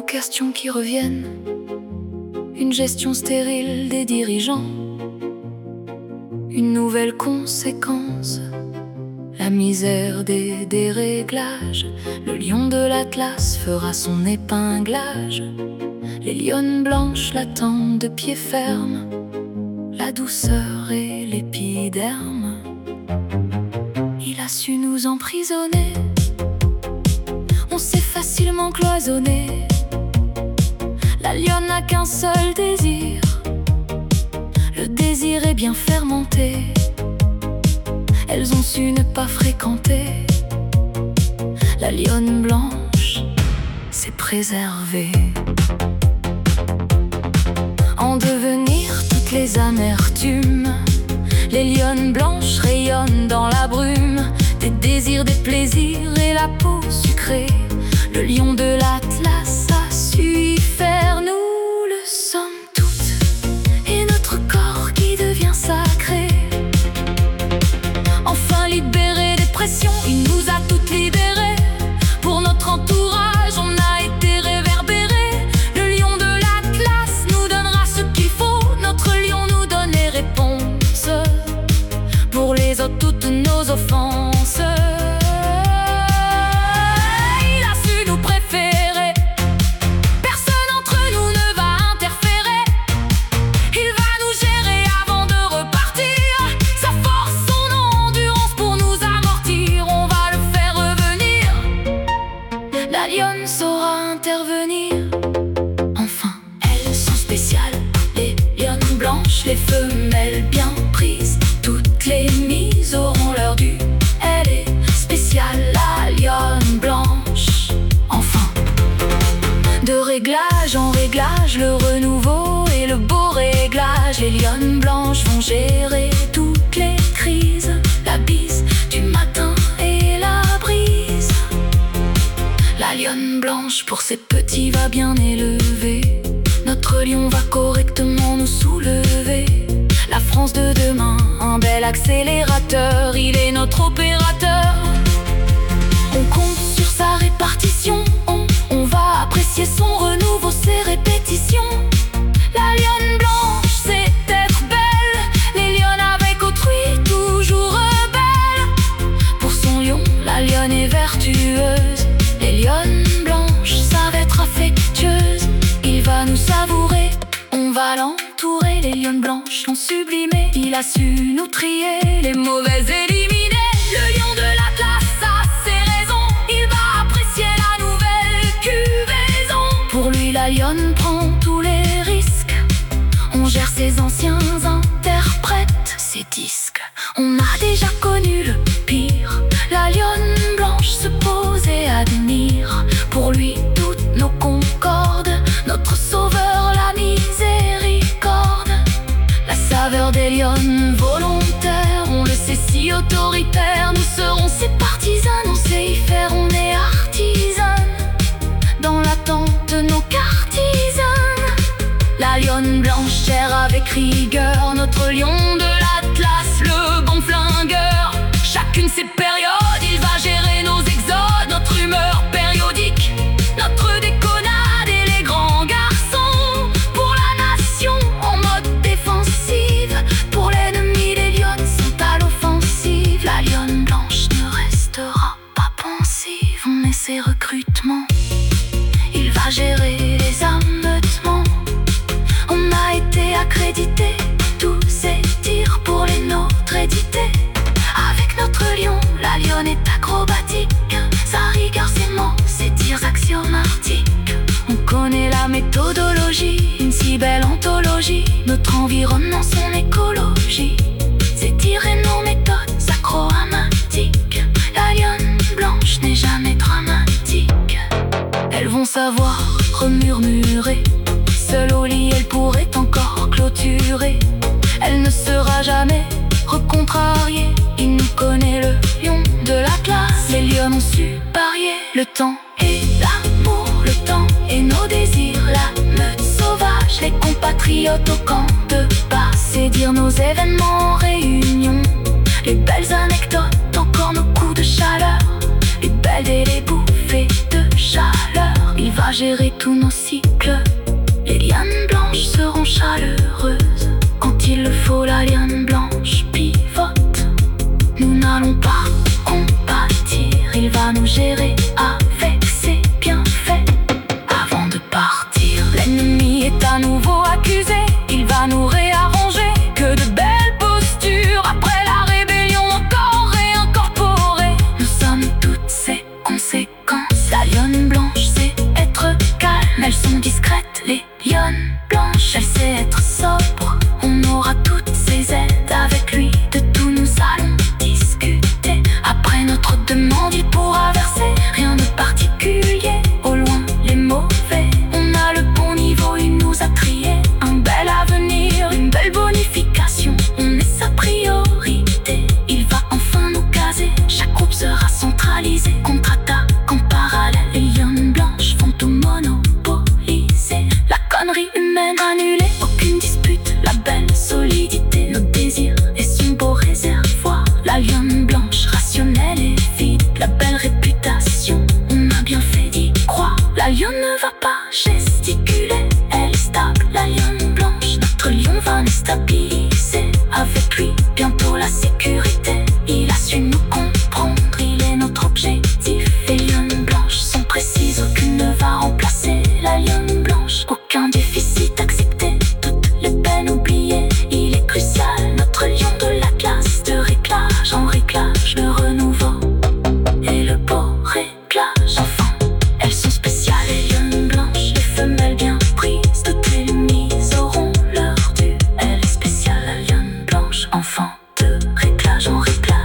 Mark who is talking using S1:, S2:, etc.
S1: questions qui reviennent, une gestion stérile des dirigeants, une nouvelle conséquence, la misère des déréglages. Le lion de l'Atlas fera son épinglage. Les lionnes blanches l'attendent de pied ferme, la douceur et l'épiderme. Il a su nous emprisonner, on s'est facilement cloisonné. La lionne n'a qu'un seul désir, le désir est bien fermenté. Elles ont su ne pas fréquenter. La lionne blanche s'est préservée. En devenir toutes les amertumes, les lionnes blanches rayonnent dans la brume. Des désirs, des plaisirs et la peau sucrée. Le lion de l'Atlas a su y faire. Nous le sommes toutes, et notre corps qui devient sacré. Enfin libéré des pressions, il nous a toutes libérées. Pour notre entourage, on a été réverbérés. Le lion de l'Atlas nous donnera ce qu'il faut. Notre lion nous donne les réponses. Pour les autres, toutes nos offenses. Il a su nous préférer. Personne entre nous ne va interférer. Il va nous gérer avant de repartir. Sa force, son endurance pour nous amortir. On va le faire revenir. La lionne saura intervenir. Enfin, elles sont spéciales, les lionnes blanches, les femelles bien prises. Toutes les mises auront leur dû. Elle est spéciale, la lionne blanche. Enfin, de réglage en réglage, le renouveau et le beau réglage. Les lionnes blanches vont gérer toutes les crises. La bise du matin et la brise. La lionne blanche pour ses petits va bien élever. Notre lion va correctement nous soulever. La France de demain, un bel accélérateur. Il est notre opérateur. On compte sur sa répartition. On va apprécier son renouveau, ses répétitions. La lionne blanche, c'est être belle. Les lionnes avec autrui, toujours rebelles. Pour son lion, la lionne est vertueuse. Les lionnes blanches savent être affectueuses. Il va nous savourer, on va l'entourer. Les lionnes blanches l'ont sublimé. Il a su nous trier, les mauvaises éliminer. Le lion de l'Atlas a ses raisons. Il va apprécier la nouvelle cuvaison. Pour lui, la lionne prend tous les risques. On gère ses anciens interprètes, ses disques. On a déjà connu le pire. La lionne blanche se pose et admire. Pour lui, toutes nos concordes. Notre sauveur, la miséricorde. La saveur des lionnes volontaires. On le sait, si autoritaire. Nous serons ses partisans. On sait y faire, on est artisanes. Dans l'attente de nos cartisanes. La lionne blanche gère avec rigueur. Notre lion de l'Atlas, le bon flingueur. Chacune ses périodes, il va gérer nos exodes. Notre humeur périodique, notre déconnade et les grands garçons. Pour la nation en mode défensive. Pour l'ennemi, les lionnes sont à l'offensive. La lionne blanche ne restera pas pensive. On est ses recrutements. Il va gérer les ameutements. On a été accrédité. Tous ces tirs pour les nôtres édités. Avec notre lion, la lionne est acrobatique. Sa rigueur, ses mots, ses tirs axiomatiques. On connaît la méthodologie, une si belle anthologie. Notre environnement, son écologie. Ses tirs et nos méthodes acroamatiques. La lionne blanche n'est jamais dramatique. Elles vont savoir remurmurer. Seule au lit, elle pourrait encore clôturer. Elle ne sera jamais recontrariée. Il nous connaît, le lion de l'Atlas. Les lionnes ont su parier. Le temps et l'amour, le temps et nos désirs. La meute sauvage, les compatriotes au camp de base. C'est dire nos événements en réunion. Les belles anecdotes, encore nos coups de chaleur. Les belles et les bouffées de chaleur. Il va gérer tous nos cycles. Les lianes blanches seront chaleureuses. Quand il le faut, la liane blanche pivote. Nous n'allons pas compatir. Il va nous gérer avec ses bienfaits. Avant de partir, l'ennemi est à nouveau accusé. Il va nous réarranger. Que de belles postures après la rébellion encore réincorporée. Nous sommes toutes ces conséquences. La lionne blanche sait être calme. Elles sont discrètes, les lionnes blanches. Elle sait être sobre. On aura toutes ses aides avec lui. De tout nous allons discuter. Après notre demande, il pourra verser. Rien de particulier, au loin les mauvais. On a le bon niveau, il nous a trié. Un bel avenir, une belle bonification. On est sa priorité. Il va enfin nous caser. Chaque groupe sera centralisé. Contre-attaque en parallèle. Les lionnes blanches vont tout monopoliser. La connerie humaine annulée, aucune dispute. La belle solidité, nos désirs et son beau réservoir. La lionne blanche rationnelle et vide. La belle réputation, on a bien fait d'y croire. La lionne ne va pas gesticuler, elle est stable. La lionne blanche, notre lion va nous stabiliser. Avec lui, bientôt la sécurité. Il a su nous comprendre, il est notre objectif. Les lionnes blanches sont précises, aucune ne va remplacer la lionne blanche. Aucun déficit accepté, toutes les peines oubliées. Il est crucial, notre lion de l'Atlas. De réglage en réglage, le renouveau et le beau réglage. Enfin, elles sont spéciales, les lionnes blanches. Les femelles bien prises, toutes les mises auront leur dû. Elle est spéciale, la lionne blanche. Enfant de réglage en réglage.